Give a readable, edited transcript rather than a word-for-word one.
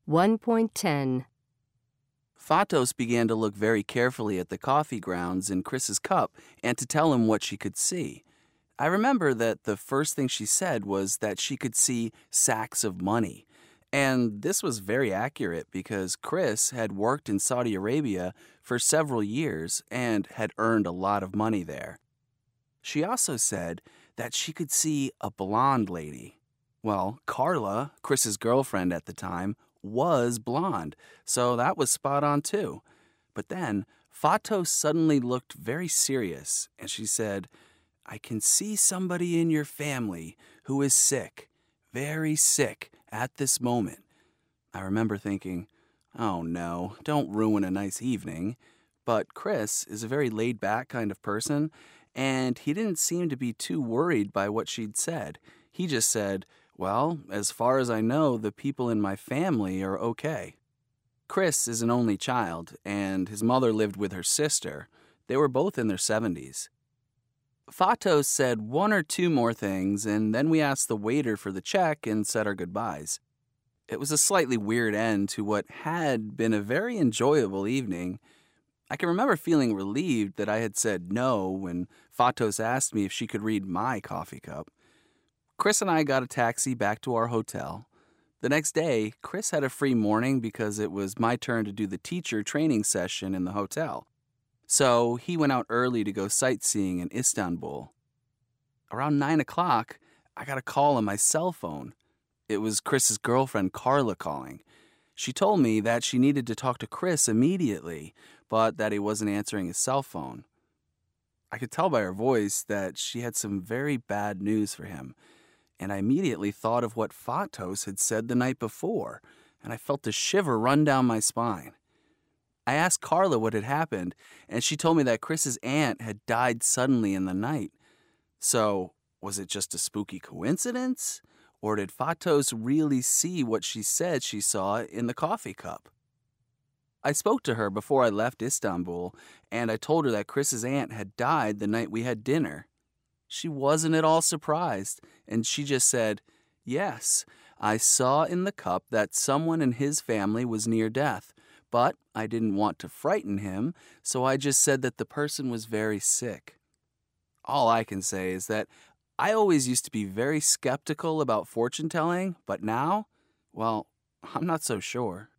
1.10. Fatos began to look very carefully at the coffee grounds in Chris's cup and to tell him what she could see. I remember that the first thing she said was that she could see sacks of money. And this was very accurate because Chris had worked in Saudi Arabia for several years and had earned a lot of money there. She also said that she could see a blonde lady. Well, Carla, Chris's girlfriend at the time, was blonde, so that was spot on too. But then Fatos suddenly looked very serious, and she said, "I can see somebody in your family who is sick, very sick, at this moment." I remember thinking, oh no, don't ruin a nice evening. But Chris is a very laid-back kind of person, and he didn't seem to be too worried by what she'd said. He just said, "Well, as far as I know, the people in my family are okay." Chris is an only child, and his mother lived with her sister. They were both in their 70s. Fatos said one or two more things, and then we asked the waiter for the check and said our goodbyes. It was a slightly weird end to what had been a very enjoyable evening. I can remember feeling relieved that I had said no when Fatos asked me if she could read my coffee cup. Chris and I got a taxi back to our hotel. The next day, Chris had a free morning because it was my turn to do the teacher training session in the hotel. So he went out early to go sightseeing in Istanbul. Around 9 o'clock, I got a call on my cell phone. It was Chris's girlfriend, Carla, calling. She told me that she needed to talk to Chris immediately, but that he wasn't answering his cell phone. I could tell by her voice that she had some very bad news for him, and I immediately thought of what Fatos had said the night before, and I felt a shiver run down my spine. I asked Carla what had happened, and she told me that Chris's aunt had died suddenly in the night. So, was it just a spooky coincidence? Or did Fatos really see what she said she saw in the coffee cup? I spoke to her before I left Istanbul, and I told her that Chris's aunt had died the night we had dinner. She wasn't at all surprised, and she just said, "Yes, I saw in the cup that someone in his family was near death, but I didn't want to frighten him, so I just said that the person was very sick." All I can say is that I always used to be very skeptical about fortune telling, but now, well, I'm not so sure.